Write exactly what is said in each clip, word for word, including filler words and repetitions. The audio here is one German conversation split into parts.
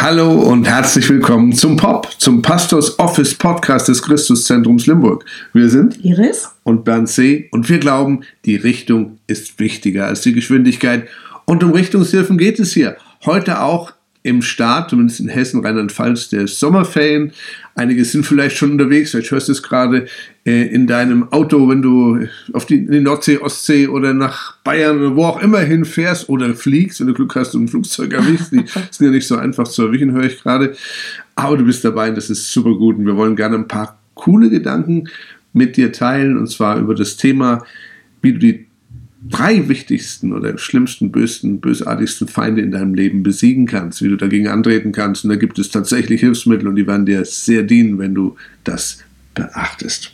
Hallo und herzlich willkommen zum P O P, zum Pastors Office Podcast des Christuszentrums Limburg. Wir sind Iris und Bernd C. und wir glauben, die Richtung ist wichtiger als die Geschwindigkeit. Und um Richtungshilfen geht es hier. Heute auch im Start, zumindest in Hessen, Rheinland-Pfalz, der Sommerferien. Einige sind vielleicht schon unterwegs, vielleicht hörst du es gerade äh, in deinem Auto, wenn du auf die, in die Nordsee, Ostsee oder nach Bayern oder wo auch immer hinfährst oder fliegst, wenn du Glück hast und ein Flugzeug erwischst. Die sind ja nicht so einfach zu erwischen, höre ich gerade. Aber du bist dabei und das ist super gut. Und wir wollen gerne ein paar coole Gedanken mit dir teilen, und zwar über das Thema, wie du die drei wichtigsten oder schlimmsten, bösten, bösartigsten Feinde in deinem Leben besiegen kannst, wie du dagegen antreten kannst. Und da gibt es tatsächlich Hilfsmittel und die werden dir sehr dienen, wenn du das beachtest.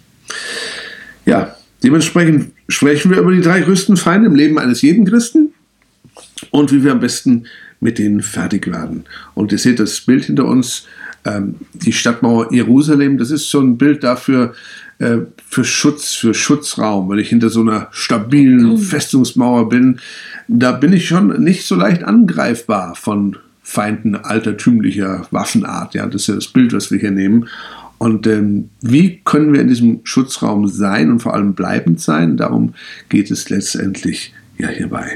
Ja, dementsprechend sprechen wir über die drei größten Feinde im Leben eines jeden Christen und wie wir am besten mit denen fertig werden. Und ihr seht das Bild hinter uns, ähm, die Stadtmauer Jerusalem, das ist so ein Bild dafür, für Schutz, für Schutzraum, weil ich hinter so einer stabilen Festungsmauer bin. Da bin ich schon nicht so leicht angreifbar von Feinden altertümlicher Waffenart. Ja, das ist ja das Bild, was wir hier nehmen. Und ähm, wie können wir in diesem Schutzraum sein und vor allem bleibend sein? Darum geht es letztendlich ja hierbei.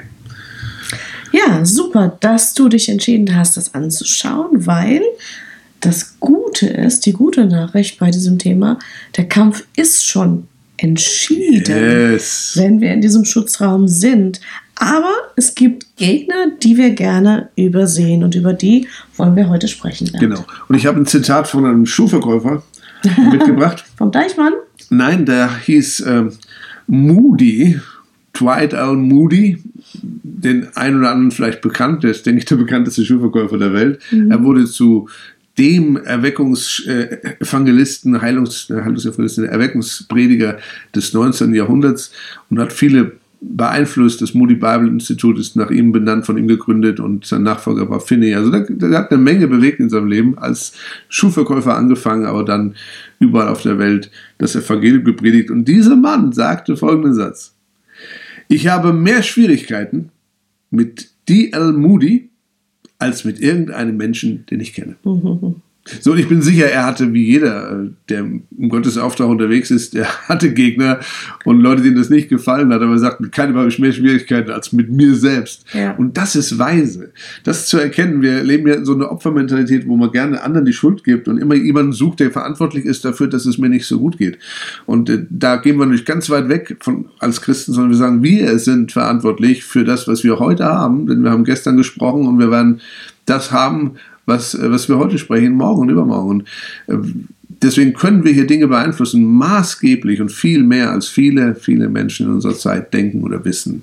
Ja, super, dass du dich entschieden hast, das anzuschauen, weil das Gute ist, die gute Nachricht bei diesem Thema, der Kampf ist schon entschieden, yes. wenn wir in diesem Schutzraum sind. Aber es gibt Gegner, die wir gerne übersehen, und über die wollen wir heute sprechen. Bernd. Genau. Und ich habe ein Zitat von einem Schuhverkäufer mitgebracht. Vom Deichmann? Nein, der hieß äh, Moody, Dwight L. Moody, den einen oder anderen vielleicht bekannt, der ist, denke ich, der bekannteste Schuhverkäufer der Welt. Mhm. Er wurde zu dem Erweckungsevangelisten, Heilungs, Heilungsevangelisten, Erweckungsprediger des neunzehnten Jahrhunderts und hat viele beeinflusst. Das Moody Bible Institute ist nach ihm benannt, von ihm gegründet, und sein Nachfolger war Finney. Also der, der hat eine Menge bewegt in seinem Leben, als Schuhverkäufer angefangen, aber dann überall auf der Welt das Evangelium gepredigt. Und dieser Mann sagte folgenden Satz: Ich habe mehr Schwierigkeiten mit D L Moody als mit irgendeinem Menschen, den ich kenne. Mhm. So, und ich bin sicher, er hatte, wie jeder, der im Gottesauftrag unterwegs ist, der hatte Gegner und Leute, denen das nicht gefallen hat, aber er sagt, mit keinem habe ich mehr Schwierigkeiten als mit mir selbst. Ja. Und das ist weise. Das zu erkennen, wir leben ja in so einer Opfermentalität, wo man gerne anderen die Schuld gibt und immer jemanden sucht, der verantwortlich ist dafür, dass es mir nicht so gut geht. Und äh, da gehen wir nicht ganz weit weg von als Christen, sondern wir sagen, wir sind verantwortlich für das, was wir heute haben, denn wir haben gestern gesprochen und wir werden das haben, was, was wir heute sprechen, morgen und übermorgen. Und deswegen können wir hier Dinge beeinflussen, maßgeblich und viel mehr als viele, viele Menschen in unserer Zeit denken oder wissen.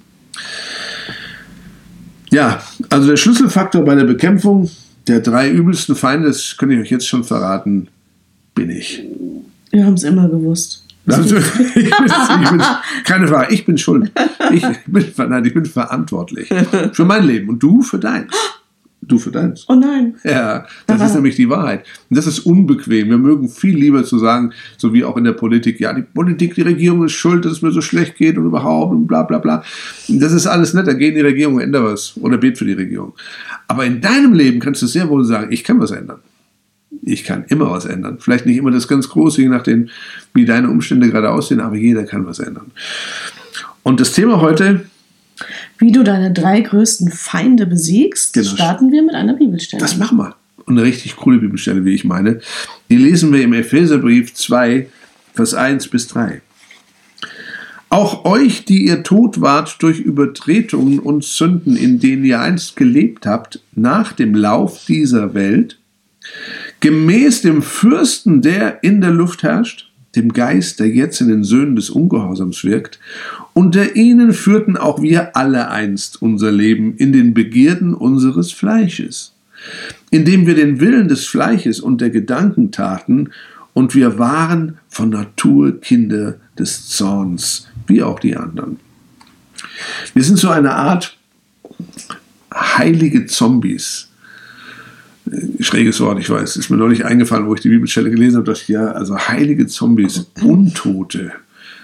Ja, also der Schlüsselfaktor bei der Bekämpfung der drei übelsten Feinde, das kann ich euch jetzt schon verraten, bin ich. Wir haben es immer gewusst. Also, ich, bin, ich bin, keine Frage, ich bin schuld. Ich bin, nein, ich bin verantwortlich für mein Leben und du für deins. Du für deins. Oh nein. Ja, das Aha. ist nämlich die Wahrheit. Und das ist unbequem. Wir mögen viel lieber zu sagen, so wie auch in der Politik, ja, die Politik, die Regierung ist schuld, dass es mir so schlecht geht und überhaupt und bla bla bla. Das ist alles nett, da geht in die Regierung, ändere was oder bet für die Regierung. Aber in deinem Leben kannst du sehr wohl sagen, ich kann was ändern. Ich kann immer was ändern. Vielleicht nicht immer das ganz Große, je nachdem, wie deine Umstände gerade aussehen, aber jeder kann was ändern. Und das Thema heute: Wie du deine drei größten Feinde besiegst, genau. Starten wir mit einer Bibelstelle. Das machen wir. Und eine richtig coole Bibelstelle, wie ich meine. Die lesen wir im Epheserbrief zwei, Vers eins bis drei. Auch euch, die ihr tot wart durch Übertretungen und Sünden, in denen ihr einst gelebt habt, nach dem Lauf dieser Welt, gemäß dem Fürsten, der in der Luft herrscht, dem Geist, der jetzt in den Söhnen des Ungehorsams wirkt, unter ihnen führten auch wir alle einst unser Leben in den Begierden unseres Fleisches, indem wir den Willen des Fleisches und der Gedanken taten, und wir waren von Natur Kinder des Zorns, wie auch die anderen. Wir sind so eine Art heilige Zombies. Schräges Wort, ich weiß, ist mir neulich eingefallen, wo ich die Bibelstelle gelesen habe, dachte ich, ja, also heilige Zombies, Untote.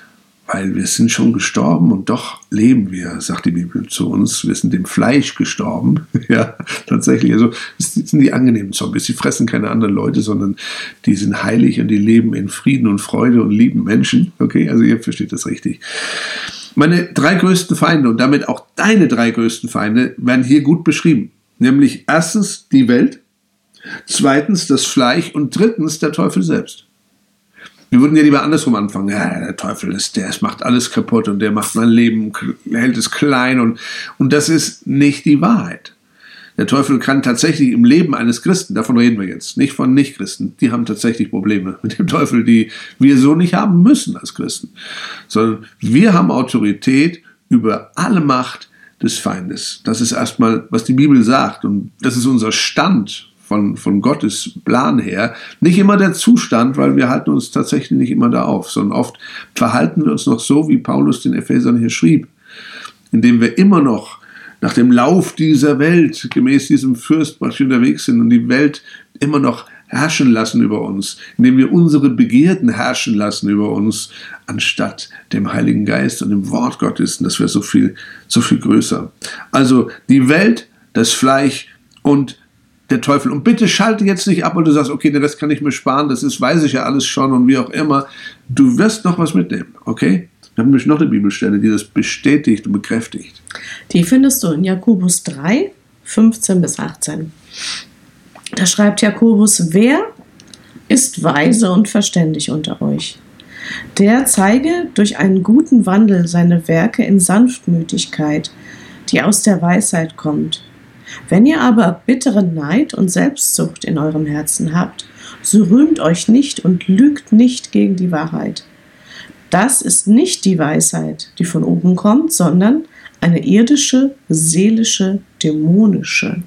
weil wir sind schon gestorben und doch leben wir, sagt die Bibel zu uns. Wir sind dem Fleisch gestorben. Ja, tatsächlich. Also, das sind die angenehmen Zombies. Die fressen keine anderen Leute, sondern die sind heilig und die leben in Frieden und Freude und lieben Menschen. Okay, also ihr versteht das richtig. Meine drei größten Feinde und damit auch deine drei größten Feinde werden hier gut beschrieben. Nämlich erstens die Welt, zweitens das Fleisch und drittens der Teufel selbst. Wir würden ja lieber andersrum anfangen. Ja, der Teufel ist, der macht alles kaputt und der macht mein Leben, hält es klein und, und das ist nicht die Wahrheit. Der Teufel kann tatsächlich im Leben eines Christen, davon reden wir jetzt, nicht von Nichtchristen, die haben tatsächlich Probleme mit dem Teufel, die wir so nicht haben müssen als Christen, sondern wir haben Autorität über alle Macht des Feindes. Das ist erstmal, was die Bibel sagt und das ist unser Stand Von, von Gottes Plan her, nicht immer der Zustand, weil wir halten uns tatsächlich nicht immer da auf, sondern oft verhalten wir uns noch so, wie Paulus den Ephesern hier schrieb, indem wir immer noch nach dem Lauf dieser Welt, gemäß diesem Fürst unterwegs sind und die Welt immer noch herrschen lassen über uns, indem wir unsere Begierden herrschen lassen über uns, anstatt dem Heiligen Geist und dem Wort Gottes. Und das wäre so viel, so viel größer. Also die Welt, das Fleisch und der Teufel. Und bitte schalte jetzt nicht ab und du sagst, okay, den Rest kann ich mir sparen, das ist, weiß ich ja alles schon und wie auch immer. Du wirst noch was mitnehmen, okay? Wir haben nämlich noch eine Bibelstelle, die das bestätigt und bekräftigt. Die findest du in Jakobus drei, fünfzehn bis achtzehn. Da schreibt Jakobus, wer ist weise und verständig unter euch? Der zeige durch einen guten Wandel seine Werke in Sanftmütigkeit, die aus der Weisheit kommt. Wenn ihr aber bitteren Neid und Selbstsucht in eurem Herzen habt, so rühmt euch nicht und lügt nicht gegen die Wahrheit. Das ist nicht die Weisheit, die von oben kommt, sondern eine irdische, seelische, dämonische.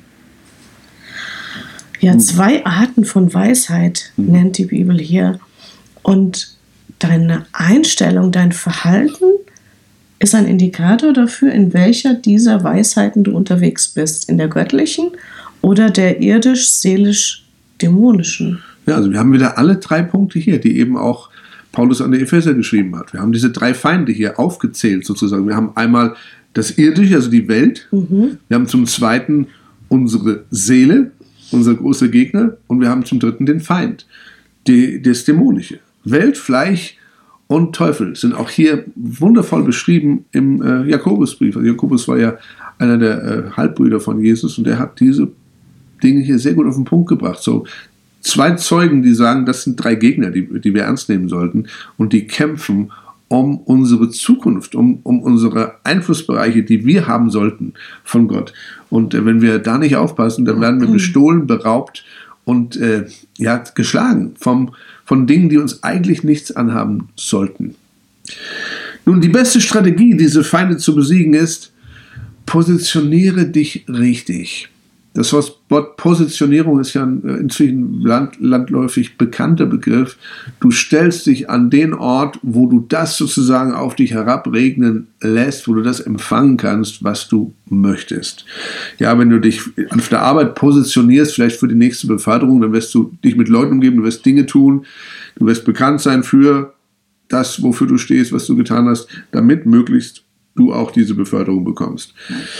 Ja, zwei Arten von Weisheit nennt die Bibel hier. Und deine Einstellung, dein Verhalten ist ein Indikator dafür, in welcher dieser Weisheiten du unterwegs bist. In der göttlichen oder der irdisch-seelisch-dämonischen. Ja, also wir haben wieder alle drei Punkte hier, die eben auch Paulus an die Epheser geschrieben hat. Wir haben diese drei Feinde hier aufgezählt sozusagen. Wir haben einmal das Irdische, also die Welt. Mhm. Wir haben zum Zweiten unsere Seele, unser großer Gegner. Und wir haben zum Dritten den Feind, die, das Dämonische. Welt, Fleisch und Teufel sind auch hier wundervoll beschrieben im äh, Jakobusbrief. Also Jakobus war ja einer der äh, Halbbrüder von Jesus und der hat diese Dinge hier sehr gut auf den Punkt gebracht. So zwei Zeugen, die sagen, das sind drei Gegner, die, die wir ernst nehmen sollten und die kämpfen um unsere Zukunft, um, um unsere Einflussbereiche, die wir haben sollten von Gott. Und äh, wenn wir da nicht aufpassen, dann werden wir bestohlen, beraubt und äh, ja, geschlagen vom von Dingen, die uns eigentlich nichts anhaben sollten. Nun, die beste Strategie, diese Feinde zu besiegen, ist, positioniere dich richtig. Das Wort Positionierung ist ja ein inzwischen land, landläufig bekannter Begriff. Du stellst dich an den Ort, wo du das sozusagen auf dich herabregnen lässt, wo du das empfangen kannst, was du möchtest. Ja, wenn du dich auf der Arbeit positionierst, vielleicht für die nächste Beförderung, dann wirst du dich mit Leuten umgeben, du wirst Dinge tun, du wirst bekannt sein für das, wofür du stehst, was du getan hast, damit möglichst du auch diese Beförderung bekommst.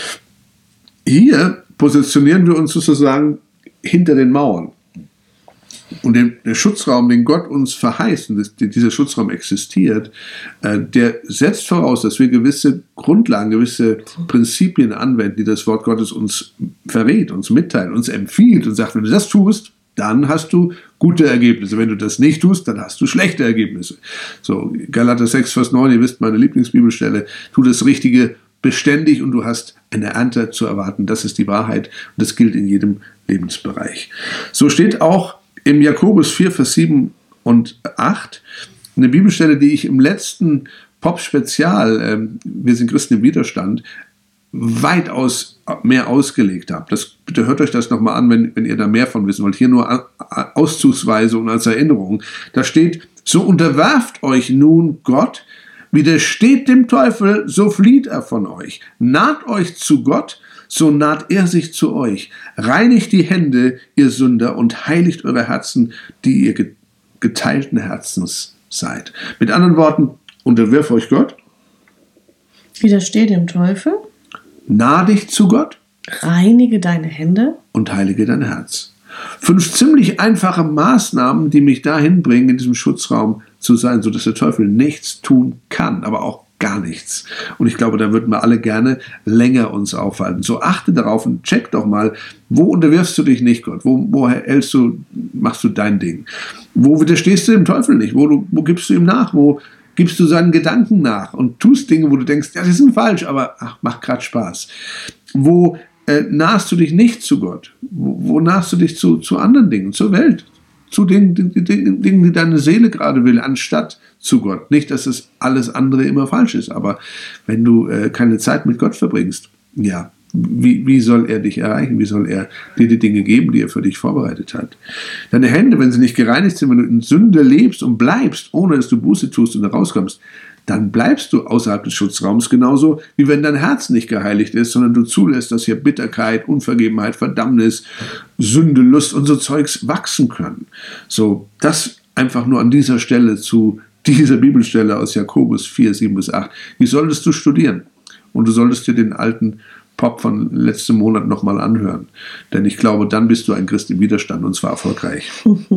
Hier positionieren wir uns sozusagen hinter den Mauern. Und den, der Schutzraum, den Gott uns verheißt, und das, dieser Schutzraum existiert, äh, der setzt voraus, dass wir gewisse Grundlagen, gewisse Prinzipien anwenden, die das Wort Gottes uns verrät, uns mitteilt, uns empfiehlt und sagt, wenn du das tust, dann hast du gute Ergebnisse. Wenn du das nicht tust, dann hast du schlechte Ergebnisse. So, Galater sechs, Vers neun, ihr wisst, meine Lieblingsbibelstelle, tu das Richtige beständig und du hast eine Ernte zu erwarten. Das ist die Wahrheit und das gilt in jedem Lebensbereich. So steht auch im Jakobus vier, Vers sieben und acht eine Bibelstelle, die ich im letzten Pop-Spezial, äh, wir sind Christen im Widerstand, weitaus mehr ausgelegt habe. Das, bitte hört euch das nochmal an, wenn, wenn ihr da mehr von wissen wollt. Hier nur auszugsweise und als Erinnerung. Da steht, so unterwerft euch nun Gott, widersteht dem Teufel, so flieht er von euch. Naht euch zu Gott, so naht er sich zu euch. Reinigt die Hände, ihr Sünder, und heiligt eure Herzen, die ihr geteilten Herzens seid. Mit anderen Worten, Unterwirf euch Gott. Widersteh dem Teufel. Nah dich zu Gott. Reinige deine Hände. Und heilige dein Herz. Fünf ziemlich einfache Maßnahmen, die mich dahin bringen, in diesem Schutzraum zu sein, sodass der Teufel nichts tun kann, aber auch gar nichts. Und ich glaube, da würden wir alle gerne länger uns aufhalten. So achte darauf und check doch mal, wo unterwirfst du dich nicht, Gott? Wo, wo hältst du, machst du dein Ding? Wo widerstehst du dem Teufel nicht? Wo, du, wo gibst du ihm nach? Wo gibst du seinen Gedanken nach und tust Dinge, wo du denkst, ja, die sind falsch, aber ach, macht gerade Spaß. Wo äh, nahst du dich nicht zu Gott? Wo, wo nahst du dich zu, zu anderen Dingen, zur Welt? Zu den, den, den Dingen, die deine Seele gerade will, anstatt zu Gott. Nicht, dass es alles andere immer falsch ist, aber wenn du äh, keine Zeit mit Gott verbringst, ja, wie, wie soll er dich erreichen? Wie soll er dir die Dinge geben, die er für dich vorbereitet hat? Deine Hände, wenn sie nicht gereinigt sind, wenn du in Sünde lebst und bleibst, ohne dass du Buße tust und da rauskommst, dann bleibst du außerhalb des Schutzraums genauso, wie wenn dein Herz nicht geheiligt ist, sondern du zulässt, dass hier Bitterkeit, Unvergebenheit, Verdammnis, Sünde, Lust und so Zeugs wachsen können. So, das einfach nur an dieser Stelle zu dieser Bibelstelle aus Jakobus vier, sieben bis acht. Die solltest du studieren. Und du solltest dir den alten Pop von letztem Monat nochmal anhören. Denn ich glaube, dann bist du ein Christ im Widerstand und zwar erfolgreich.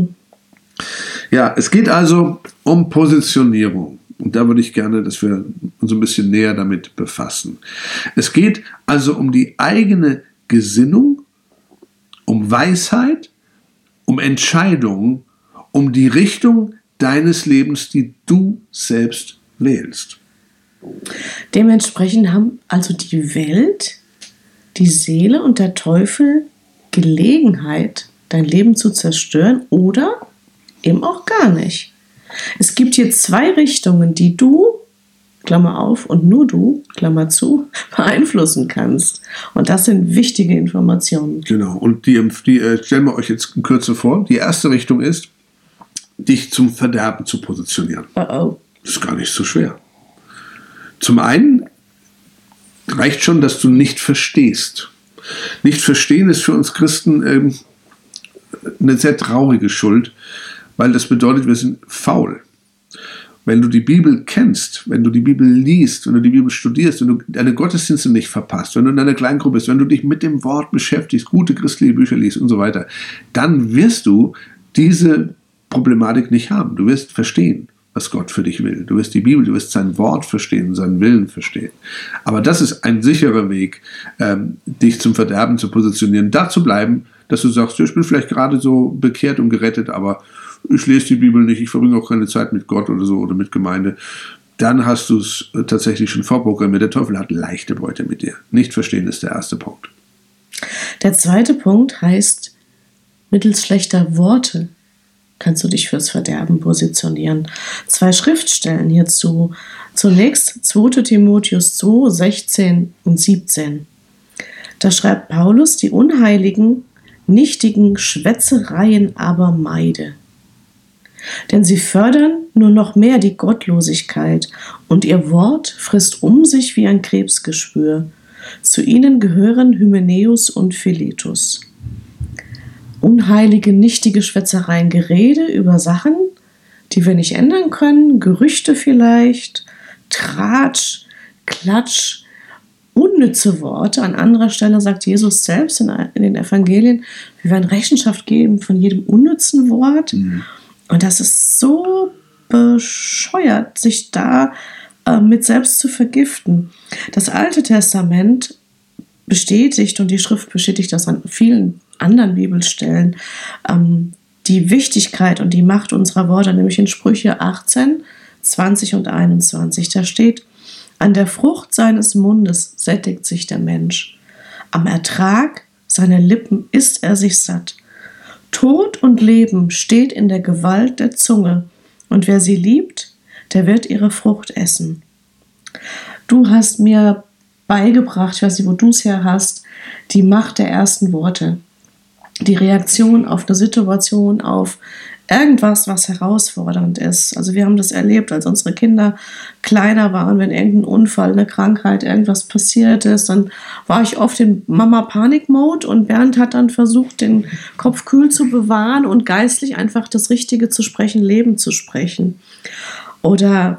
Ja, es geht also um Positionierung. Und da würde ich gerne, dass wir uns ein bisschen näher damit befassen. Es geht also um die eigene Gesinnung, um Weisheit, um Entscheidungen, um die Richtung deines Lebens, die du selbst wählst. Dementsprechend haben also die Welt, die Seele und der Teufel Gelegenheit, dein Leben zu zerstören oder eben auch gar nicht. Es gibt hier zwei Richtungen, die du, Klammer auf, und nur du, Klammer zu, beeinflussen kannst. Und das sind wichtige Informationen. Genau, und die, die äh, stellen wir euch jetzt in Kürze vor. Die erste Richtung ist, dich zum Verderben zu positionieren. Oh oh. Das ist gar nicht so schwer. Zum einen reicht schon, dass du nicht verstehst. Nicht verstehen ist für uns Christen ähm, eine sehr traurige Schuld, weil das bedeutet, wir sind faul. Wenn du die Bibel kennst, wenn du die Bibel liest, wenn du die Bibel studierst, wenn du deine Gottesdienste nicht verpasst, wenn du in einer Kleingruppe bist, wenn du dich mit dem Wort beschäftigst, gute christliche Bücher liest und so weiter, dann wirst du diese Problematik nicht haben. Du wirst verstehen, was Gott für dich will. Du wirst die Bibel, du wirst sein Wort verstehen, seinen Willen verstehen. Aber das ist ein sicherer Weg, ähm, dich zum Verderben zu positionieren, da zu bleiben, dass du sagst, ich bin vielleicht gerade so bekehrt und gerettet, aber ich lese die Bibel nicht, ich verbringe auch keine Zeit mit Gott oder so oder mit Gemeinde. Dann hast du es tatsächlich schon vorprogrammiert. Der Teufel hat leichte Beute mit dir. Nicht verstehen ist der erste Punkt. Der zweite Punkt heißt, mittels schlechter Worte kannst du dich fürs Verderben positionieren. Zwei Schriftstellen hierzu. Zunächst zweiter Timotheus zwei, sechzehn und siebzehn. Da schreibt Paulus, die unheiligen, nichtigen Schwätzereien aber meide. Denn sie fördern nur noch mehr die Gottlosigkeit und ihr Wort frisst um sich wie ein Krebsgeschwür. Zu ihnen gehören Hymenäus und Philetus. Unheilige, nichtige Schwätzereien, Gerede über Sachen, die wir nicht ändern können, Gerüchte vielleicht, Tratsch, Klatsch, unnütze Worte. An anderer Stelle sagt Jesus selbst in, in den Evangelien, wir werden Rechenschaft geben von jedem unnützen Wort. Mhm. Und das ist so bescheuert, sich da äh, mit selbst zu vergiften. Das Alte Testament bestätigt, und die Schrift bestätigt das an vielen anderen Bibelstellen, ähm, die Wichtigkeit und die Macht unserer Worte, nämlich in Sprüche achtzehn, zwanzig und einundzwanzig. Da steht, an der Frucht seines Mundes sättigt sich der Mensch. Am Ertrag seiner Lippen isst er sich satt. Tod und Leben steht in der Gewalt der Zunge, und wer sie liebt, der wird ihre Frucht essen. Du hast mir beigebracht, ich weiß nicht, wo du es her hast, die Macht der ersten Worte. Die Reaktion auf eine Situation, auf irgendwas, was herausfordernd ist. Also wir haben das erlebt, als unsere Kinder kleiner waren, wenn irgendein Unfall, eine Krankheit, irgendwas passiert ist, dann war ich oft in Mama-Panik-Mode und Bernd hat dann versucht, den Kopf kühl zu bewahren und geistlich einfach das Richtige zu sprechen, Leben zu sprechen. Oder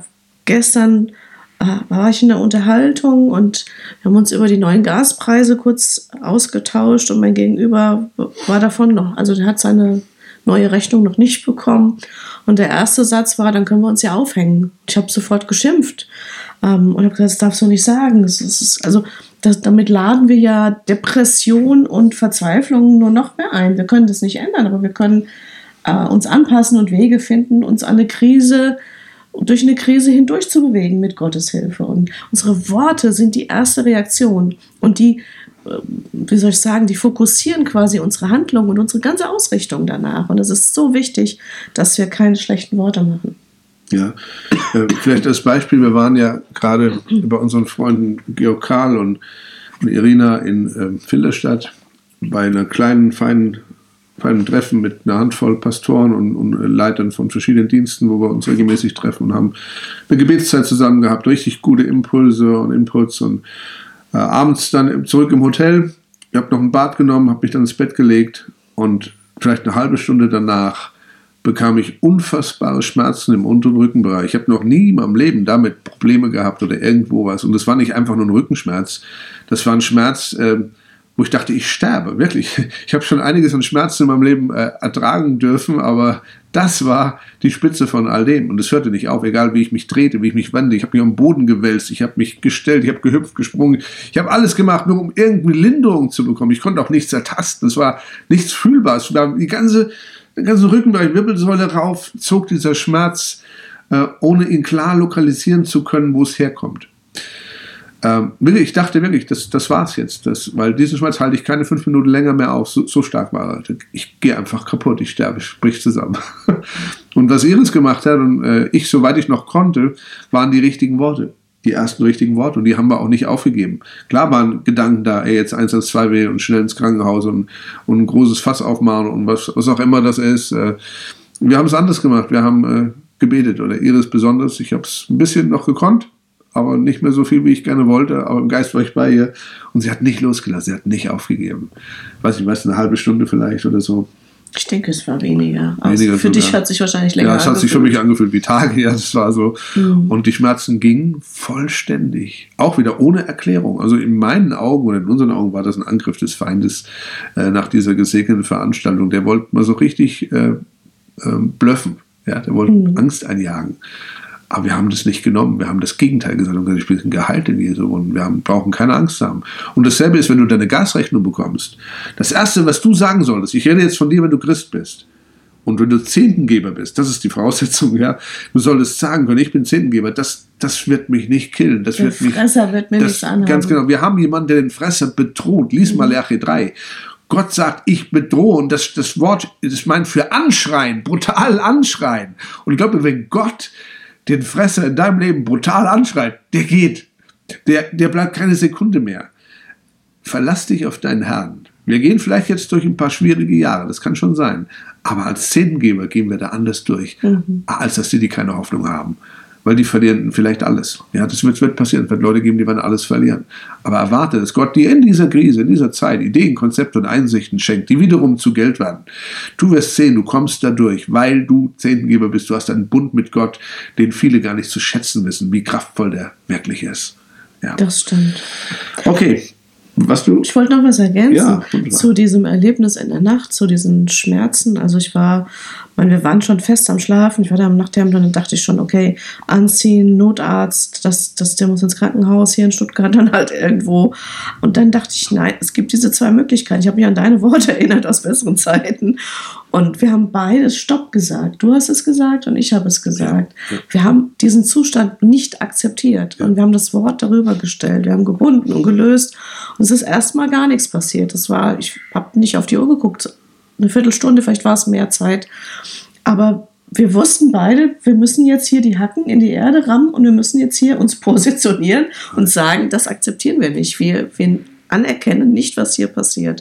gestern äh, war ich in der Unterhaltung und wir haben uns über die neuen Gaspreise kurz ausgetauscht und mein Gegenüber war davon noch, also der hat seine neue Rechnung noch nicht bekommen. Und der erste Satz war, dann können wir uns ja aufhängen. Ich habe sofort geschimpft ähm, und habe gesagt, das darfst du nicht sagen. Das ist, also das, damit laden wir ja Depression und Verzweiflung nur noch mehr ein. Wir können das nicht ändern, aber wir können äh, uns anpassen und Wege finden, uns an eine Krise, durch eine Krise hindurch zu bewegen mit Gottes Hilfe. Und unsere Worte sind die erste Reaktion. Und die, wie soll ich sagen, die fokussieren quasi unsere Handlung und unsere ganze Ausrichtung danach. Und es ist so wichtig, dass wir keine schlechten Worte machen. Ja, äh, vielleicht als Beispiel, wir waren ja gerade bei unseren Freunden Georg Karl und, und Irina in äh, Filderstadt bei einer kleinen, feinen, feinen Treffen mit einer Handvoll Pastoren und, und Leitern von verschiedenen Diensten, wo wir uns regelmäßig treffen und haben eine Gebetszeit zusammen gehabt, richtig gute Impulse und Inputs und äh, abends dann zurück im Hotel, ich habe noch ein Bad genommen, habe mich dann ins Bett gelegt und vielleicht eine halbe Stunde danach bekam ich unfassbare Schmerzen im unteren Rückenbereich. Ich habe noch nie in meinem Leben damit Probleme gehabt oder irgendwo was. Und das war nicht einfach nur ein Rückenschmerz. Das war ein Schmerz, äh, wo ich dachte, ich sterbe. Wirklich. Ich habe schon einiges an Schmerzen in meinem Leben äh, ertragen dürfen, aber das war die Spitze von all dem. Und es hörte nicht auf, egal wie ich mich drehte, wie ich mich wandte. Ich habe mich am Boden gewälzt, ich habe mich gestellt, ich habe gehüpft, gesprungen. Ich habe alles gemacht, nur um irgendwie Linderung zu bekommen. Ich konnte auch nichts ertasten. Es war nichts Fühlbares. Die ganze Den ganzen Rückenbereich, Wirbelsäule rauf, zog dieser Schmerz, äh, ohne ihn klar lokalisieren zu können, wo es herkommt. Ähm, ich dachte wirklich, das, das war's jetzt. Das, weil diesen Schmerz halte ich keine fünf Minuten länger mehr auf. So, so stark war er. Ich gehe einfach kaputt, ich sterbe, ich sprich zusammen. Und was Iris gemacht hat und äh, ich, soweit ich noch konnte, waren die richtigen Worte. Die ersten richtigen Worte und die haben wir auch nicht aufgegeben. Klar waren Gedanken da, ey, jetzt eins eins zwei wählen und schnell ins Krankenhaus und, und ein großes Fass aufmachen und was, was auch immer das ist. Wir haben es anders gemacht, wir haben äh, gebetet oder Iris besonders. Ich habe es ein bisschen noch gekonnt, aber nicht mehr so viel, wie ich gerne wollte, aber im Geist war ich bei ihr und sie hat nicht losgelassen, sie hat nicht aufgegeben. Weiß ich weiß, eine halbe Stunde vielleicht oder so. Ich denke, es war weniger. Also weniger für sogar. dich hat es sich wahrscheinlich länger angefühlt. Ja, es hat sich für mich angefühlt wie Tage, ja, das war so. Mhm. Und die Schmerzen gingen vollständig. Auch wieder ohne Erklärung. Also in meinen Augen oder in unseren Augen war das ein Angriff des Feindes äh, nach dieser gesegneten Veranstaltung. Der wollte mal so richtig äh, äh, bluffen. Ja, der wollte mhm. Angst einjagen. Aber wir haben das nicht genommen. Wir haben das Gegenteil gesagt. Wir haben gesagt, ich bin geheilt in Jesu und wir haben, brauchen keine Angst haben. Und dasselbe ist, wenn du deine Gasrechnung bekommst. Das Erste, was du sagen solltest, ich rede jetzt von dir, wenn du Christ bist. Und wenn du Zehntengeber bist, das ist die Voraussetzung, ja, du solltest sagen können, ich bin Zehntengeber, das, das wird mich nicht killen. Das der wird mich, Fresser wird mir das, nichts anhaben. Ganz genau. Wir haben jemanden, der den Fresser bedroht. Lies mal Malachi drei. Gott sagt, ich bedrohe. Und das, das Wort, das meint für anschreien, brutal anschreien. Und ich glaube, wenn Gott den Fresser in deinem Leben brutal anschreit, der geht. Der, der bleibt keine Sekunde mehr. Verlass dich auf deinen Herrn. Wir gehen vielleicht jetzt durch ein paar schwierige Jahre, das kann schon sein. Aber als Zehntengeber gehen wir da anders durch, mhm. als dass die, die keine Hoffnung haben. Weil die verlieren vielleicht alles. Ja, das wird, wird passieren. Es wird Leute geben, die werden alles verlieren. Aber erwarte, dass Gott dir in dieser Krise, in dieser Zeit Ideen, Konzepte und Einsichten schenkt, die wiederum zu Geld werden. Du wirst sehen, du kommst da durch, weil du Zehntengeber bist. Du hast einen Bund mit Gott, den viele gar nicht zu schätzen wissen, wie kraftvoll der wirklich ist. Ja. Das stimmt. Okay. Was du? Ich wollte noch was ergänzen ja, zu diesem Erlebnis in der Nacht, zu diesen Schmerzen. Also ich war, meine, wir waren schon fest am Schlafen. Ich war da am Nachthemd und dann dachte ich schon, okay, anziehen, Notarzt, das, das, der muss ins Krankenhaus hier in Stuttgart dann halt irgendwo. Und dann dachte ich, nein, es gibt diese zwei Möglichkeiten. Ich habe mich an deine Worte erinnert aus besseren Zeiten. Und wir haben beides Stopp gesagt. Du hast es gesagt und ich habe es gesagt. Ja, ja. Wir haben diesen Zustand nicht akzeptiert. Ja. Und wir haben das Wort darüber gestellt. Wir haben gebunden und gelöst. Und es ist erstmal gar nichts passiert. Das war, ich habe nicht auf die Uhr geguckt. Eine Viertelstunde, vielleicht war es mehr Zeit. Aber wir wussten beide, wir müssen jetzt hier die Hacken in die Erde rammen und wir müssen jetzt hier uns positionieren und sagen, das akzeptieren wir nicht. Wir, wir anerkennen nicht, was hier passiert.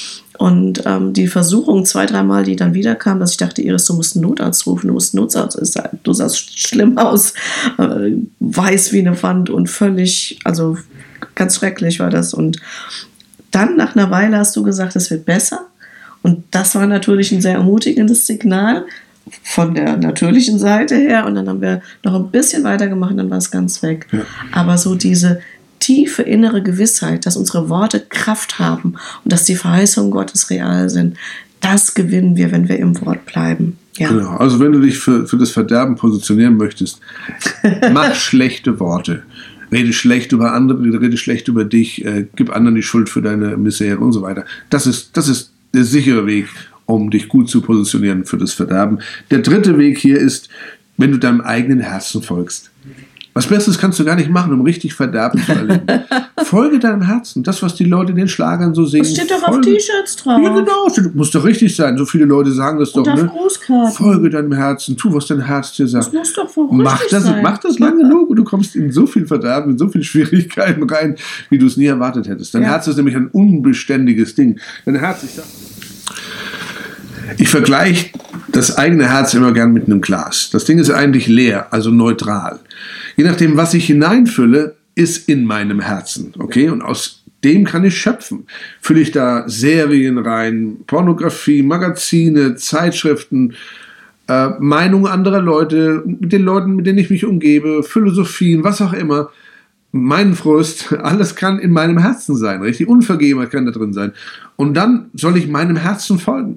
Und ähm, die Versuchung zwei, dreimal, die dann wieder kam, dass ich dachte, Iris, du musst einen Notarzt rufen, du musst einen Notarzt, du sahst schlimm aus, äh, weiß wie eine Wand und völlig, also ganz schrecklich war das. Und dann nach einer Weile hast du gesagt, es wird besser. Und das war natürlich ein sehr ermutigendes Signal. von der natürlichen Seite her und dann haben wir noch ein bisschen weitergemacht und dann war es ganz weg. Ja. Aber so diese tiefe innere Gewissheit, dass unsere Worte Kraft haben und dass die Verheißungen Gottes real sind, das gewinnen wir, wenn wir im Wort bleiben. Ja. Genau, also wenn du dich für, für das Verderben positionieren möchtest, mach schlechte Worte. Rede schlecht über andere, rede schlecht über dich, äh, gib anderen die Schuld für deine Misere und so weiter. Das ist, das ist der sichere Weg, um dich gut zu positionieren für das Verderben. Der dritte Weg hier ist, wenn du deinem eigenen Herzen folgst. Was Besseres kannst du gar nicht machen, um richtig Verderben zu erleben. Folge deinem Herzen. Das, was die Leute in den Schlagern so singen. Das steht doch folge. auf T-Shirts drauf. Ja, genau. Das muss doch richtig sein. So viele Leute sagen das und doch. Auf ne? Grußkarten. Folge deinem Herzen. Tu, was dein Herz dir sagt. Das muss doch wohl mach richtig das, sein. Mach das lang genug und du kommst in so viel Verderben, in so viele Schwierigkeiten rein, wie du es nie erwartet hättest. Dein ja. Herz ist nämlich ein unbeständiges Ding. Dein Herz, ich sag, ich vergleiche das eigene Herz immer gern mit einem Glas. Das Ding ist eigentlich leer, also neutral. Je nachdem, was ich hineinfülle, ist in meinem Herzen. Okay? Und aus dem kann ich schöpfen. Fülle ich da Serien rein, Pornografie, Magazine, Zeitschriften, äh, Meinungen anderer Leute, mit den Leuten, mit denen ich mich umgebe, Philosophien, was auch immer. Mein Frust, alles kann in meinem Herzen sein. Richtig? Unvergebenheit kann da drin sein. Und dann soll ich meinem Herzen folgen.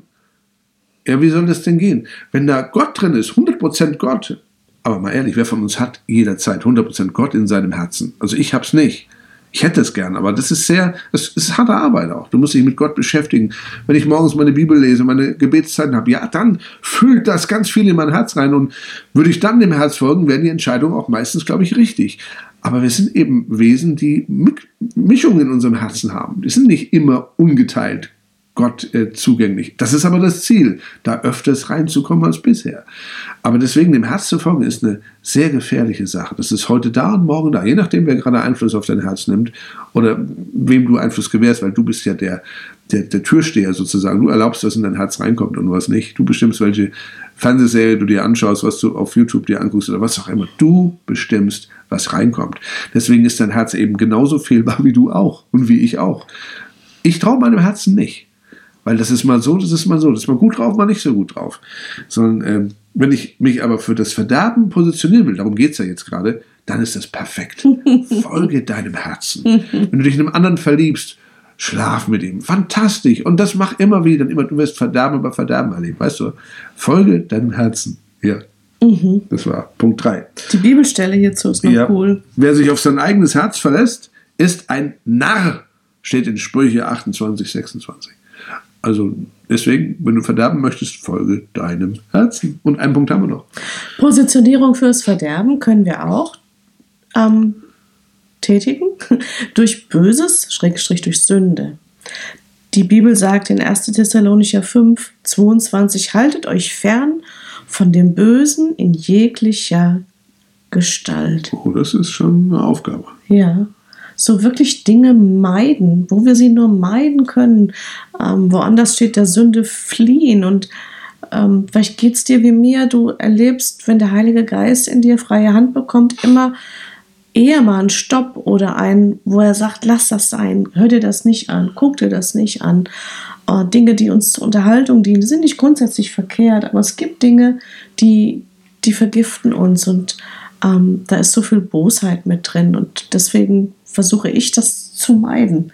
Ja, wie soll das denn gehen? Wenn da Gott drin ist, hundert Prozent Gott, aber mal ehrlich, wer von uns hat jederzeit hundert Prozent Gott in seinem Herzen? Also ich hab's nicht. Ich hätte es gern, aber das ist sehr, das ist harte Arbeit auch. Du musst dich mit Gott beschäftigen. Wenn ich morgens meine Bibel lese, meine Gebetszeiten habe, ja, dann füllt das ganz viel in mein Herz rein und würde ich dann dem Herz folgen, wären die Entscheidungen auch meistens, glaube ich, richtig. Aber wir sind eben Wesen, die Mischungen in unserem Herzen haben. Die sind nicht immer ungeteilt Gott äh, zugänglich. Das ist aber das Ziel, da öfters reinzukommen als bisher. Aber deswegen dem Herz zu folgen, ist eine sehr gefährliche Sache. Das ist heute da und morgen da, je nachdem, wer gerade Einfluss auf dein Herz nimmt oder wem du Einfluss gewährst, weil du bist ja der, der, der Türsteher sozusagen. Du erlaubst, was in dein Herz reinkommt und was nicht. Du bestimmst, welche Fernsehserie du dir anschaust, was du auf YouTube dir anguckst oder was auch immer. Du bestimmst, was reinkommt. Deswegen ist dein Herz eben genauso fehlbar wie du auch und wie ich auch. Ich traue meinem Herzen nicht. Weil das ist mal so, das ist mal so. Das ist mal gut drauf, mal nicht so gut drauf. Sondern ähm, wenn ich mich aber für das Verderben positionieren will, darum geht es ja jetzt gerade, dann ist das perfekt. Folge deinem Herzen. Wenn du dich in einem anderen verliebst, schlaf mit ihm. Fantastisch. Und das mach immer wieder. Immer, du wirst Verderben über Verderben erleben. Weißt du? Folge deinem Herzen. Ja. Mhm. Das war Punkt drei. Die Bibelstelle hierzu ist noch ja. cool. Wer sich auf sein eigenes Herz verlässt, ist ein Narr. Steht in Sprüche achtundzwanzig, sechsundzwanzig. Also deswegen, wenn du verderben möchtest, folge deinem Herzen. Und einen Punkt haben wir noch. Positionierung fürs Verderben können wir auch ähm, tätigen durch Böses, Schrägstrich durch Sünde. Die Bibel sagt in erster Thessalonicher fünf, zweiundzwanzig, haltet euch fern von dem Bösen in jeglicher Gestalt. Oh, das ist schon eine Aufgabe. Ja. So wirklich Dinge meiden, wo wir sie nur meiden können. Ähm, woanders steht der Sünde fliehen. Und ähm, vielleicht geht es dir wie mir, du erlebst, wenn der Heilige Geist in dir freie Hand bekommt, immer eher mal einen Stopp oder einen, wo er sagt, lass das sein, hör dir das nicht an, guck dir das nicht an. Äh, Dinge, die uns zur Unterhaltung dienen, die sind nicht grundsätzlich verkehrt, aber es gibt Dinge, die, die vergiften uns und ähm, da ist so viel Bosheit mit drin und deswegen versuche ich, das zu meiden.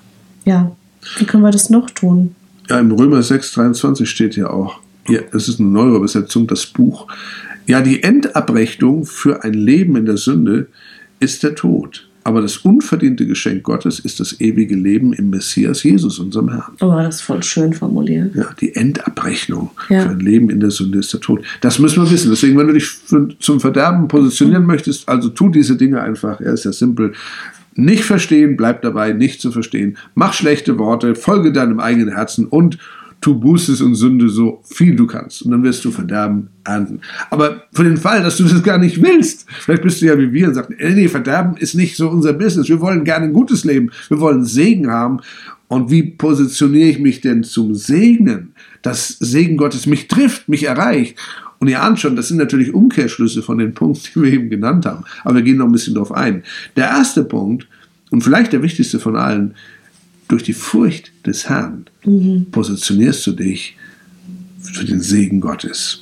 Ja, wie können wir das noch tun? Ja, im Römer sechs, dreiundzwanzig steht ja auch, ja, es ist eine neuere Übersetzung, das Buch, ja, die Endabrechnung für ein Leben in der Sünde ist der Tod. Aber das unverdiente Geschenk Gottes ist das ewige Leben im Messias Jesus, unserem Herrn. Oh, das ist voll schön formuliert. Ja, die Endabrechnung ja. für ein Leben in der Sünde ist der Tod. Das müssen wir wissen. Deswegen, wenn du dich für, zum Verderben positionieren mhm. möchtest, also tu diese Dinge einfach. Er ist ja simpel. Nicht verstehen, bleib dabei, nicht zu verstehen. Mach schlechte Worte, folge deinem eigenen Herzen und tu Bußes und Sünde so viel du kannst. Und dann wirst du Verderben ernten. Aber für den Fall, dass du das gar nicht willst, vielleicht bist du ja wie wir und sagst, nee, Verderben ist nicht so unser Business. Wir wollen gerne ein gutes Leben. Wir wollen Segen haben. Und wie positioniere ich mich denn zum Segnen? Dass Segen Gottes mich trifft, mich erreicht. Und ihr ahnt schon, das sind natürlich Umkehrschlüsse von den Punkten, die wir eben genannt haben. Aber wir gehen noch ein bisschen drauf ein. Der erste Punkt, und vielleicht der wichtigste von allen, durch die Furcht des Herrn mhm. positionierst du dich für den Segen Gottes.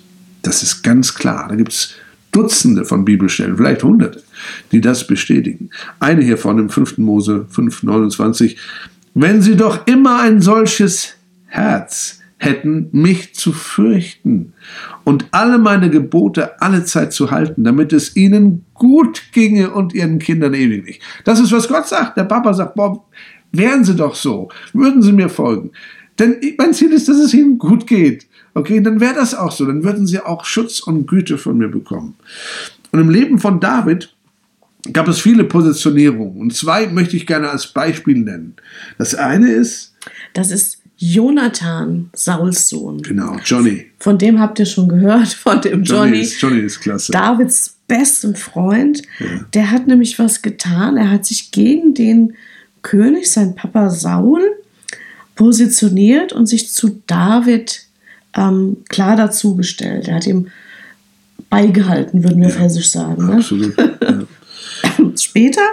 Das ist ganz klar. Da gibt es Dutzende von Bibelstellen, vielleicht Hunderte, die das bestätigen. Eine hiervon im fünften Mose fünf neunundzwanzig. Wenn sie doch immer ein solches Herz hätten, mich zu fürchten und alle meine Gebote alle Zeit zu halten, damit es ihnen gut ginge und ihren Kindern ewiglich. Das ist, was Gott sagt. Der Papa sagt, boah, wären sie doch so, würden sie mir folgen. Denn mein Ziel ist, dass es ihnen gut geht. Okay, dann wäre das auch so. Dann würden sie auch Schutz und Güte von mir bekommen. Und im Leben von David gab es viele Positionierungen. Und zwei möchte ich gerne als Beispiel nennen. Das eine ist... Das ist Jonathan, Sauls Sohn. Genau, Johnny. Von dem habt ihr schon gehört, von dem Johnny. Johnny ist, Johnny ist klasse. Davids besten Freund. Ja. Der hat nämlich was getan. Er hat sich gegen den König, sein Papa Saul, positioniert und sich zu David ähm, klar dazugestellt. Er hat ihm beigehalten, würden wir Ja, fränkisch sagen. Ne? Absolut. Ja. Später,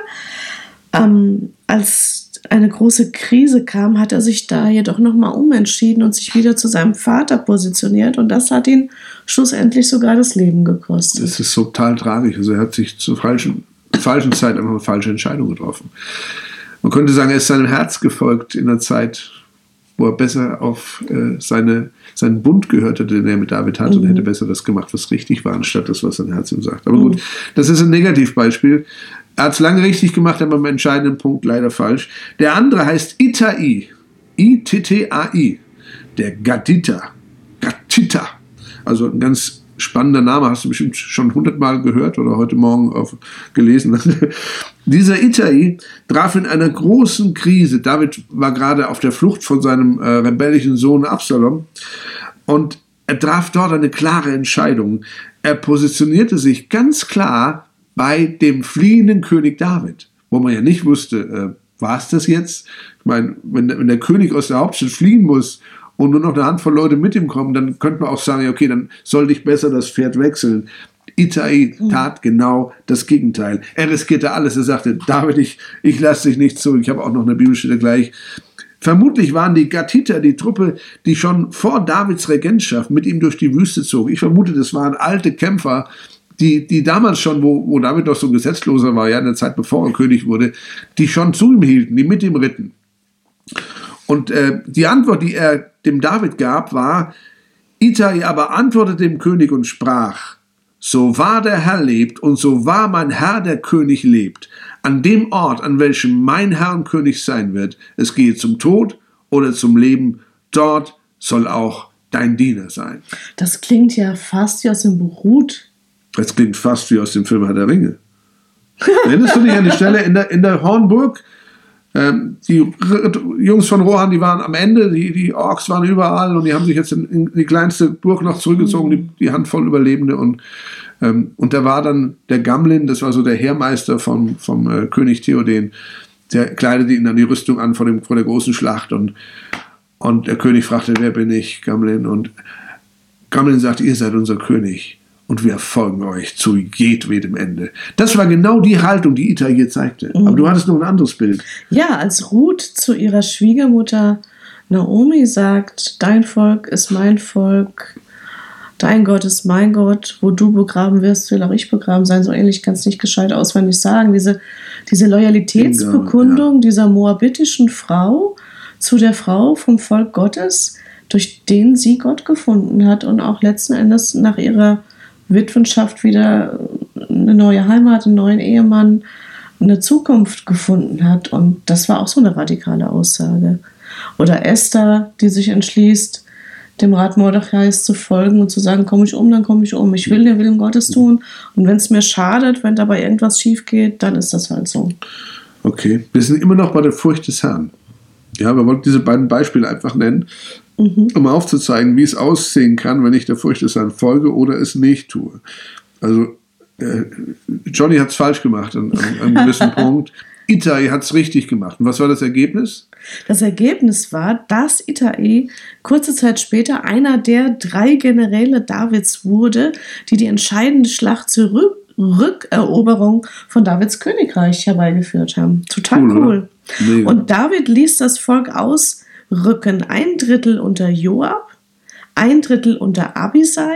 ähm, als eine große Krise kam, hat er sich da jedoch nochmal umentschieden und sich wieder zu seinem Vater positioniert. Und das hat ihn schlussendlich sogar das Leben gekostet. Das ist total tragisch. Also er hat sich zur falschen, falschen Zeit einfach eine falsche Entscheidung getroffen. Man könnte sagen, er ist seinem Herz gefolgt in der Zeit, wo er besser auf äh, seine, seinen Bund gehört hätte, den er mit David hat, mhm. und hätte besser das gemacht, was richtig war, anstatt das, was sein Herz ihm sagt. Aber mhm. gut, das ist ein Negativbeispiel. Er hat es lange richtig gemacht, aber am entscheidenden Punkt leider falsch. Der andere heißt Ittai, I T T A I, der Gatita, Gatita, also ein ganz spannender Name, hast du bestimmt schon hundertmal gehört oder heute Morgen auf, gelesen. Dieser Ittai traf in einer großen Krise. David war gerade auf der Flucht von seinem äh, rebellischen Sohn Absalom und er traf dort eine klare Entscheidung. Er positionierte sich ganz klar bei dem fliehenden König David, wo man ja nicht wusste, äh, war es das jetzt? Ich meine, wenn, wenn der König aus der Hauptstadt fliehen muss und nur noch eine Handvoll Leute mit ihm kommen, dann könnte man auch sagen, okay, dann sollte ich besser das Pferd wechseln. Ittai tat genau das Gegenteil. Er riskierte alles. Er sagte, David, ich, ich lasse dich nicht zurück. Ich habe auch noch eine Bibelstelle gleich. Vermutlich waren die Gatiter die Truppe, die schon vor Davids Regentschaft mit ihm durch die Wüste zog. Ich vermute, das waren alte Kämpfer, die, die damals schon, wo, wo David noch so gesetzloser war, ja, in der Zeit bevor er König wurde, die schon zu ihm hielten, die mit ihm ritten. Und äh, die Antwort, die er dem David gab, war, Ittai aber antwortete dem König und sprach, so wahr der Herr lebt und so wahr mein Herr der König lebt, an dem Ort, an welchem mein Herr und König sein wird, es gehe zum Tod oder zum Leben, dort soll auch dein Diener sein. Das klingt ja fast wie aus dem Buch Ruth. Das klingt fast wie aus dem Film Herr der Ringe. Erinnerst du dich an die Stelle in der, in der Hornburg? Ähm, die Jungs von Rohan, die waren am Ende, die, die Orks waren überall und die haben sich jetzt in, in die kleinste Burg noch zurückgezogen, die, die Handvoll Überlebende. Und, ähm, und da war dann der Gamlin, das war so der Heermeister vom, vom äh, König Theoden, der kleidete ihn dann die Rüstung an vor, dem, vor der großen Schlacht. Und, und der König fragte, wer bin ich, Gamlin? Und Gamlin sagte, ihr seid unser König. Und wir folgen euch zu jedwedem Ende. Das war genau die Haltung, die Ittai hier zeigte. Mhm. Aber du hattest noch ein anderes Bild. Ja, als Ruth zu ihrer Schwiegermutter Naomi sagt, dein Volk ist mein Volk, dein Gott ist mein Gott, wo du begraben wirst, will auch ich begraben sein. So ähnlich kann es nicht gescheit auswendig sagen. Diese, diese Loyalitätsbekundung ja. dieser moabitischen Frau zu der Frau vom Volk Gottes, durch den sie Gott gefunden hat und auch letzten Endes nach ihrer Witwenschaft wieder eine neue Heimat, einen neuen Ehemann, eine Zukunft gefunden hat. Und das war auch so eine radikale Aussage. Oder Esther, die sich entschließt, dem Rat Mordechais zu folgen und zu sagen, komme ich um, dann komme ich um. Ich will den Willen Gottes tun. Und wenn es mir schadet, wenn dabei irgendwas schief geht, dann ist das halt so. Okay, wir sind immer noch bei der Furcht des Herrn. Ja, wir wollten diese beiden Beispiele einfach nennen, mhm. um aufzuzeigen, wie es aussehen kann, wenn ich der Furcht des Herrn folge oder es nicht tue. Also äh, Johnny hat es falsch gemacht an, an, an einem gewissen Punkt. Ittai hat es richtig gemacht. Und was war das Ergebnis? Das Ergebnis war, dass Ittai kurze Zeit später einer der drei Generäle Davids wurde, die die entscheidende Schlacht zur Rück- Rückeroberung von Davids Königreich herbeigeführt haben. Total cool. cool. Und David ließ das Volk ausrücken. Ein Drittel unter Joab, ein Drittel unter Abisai,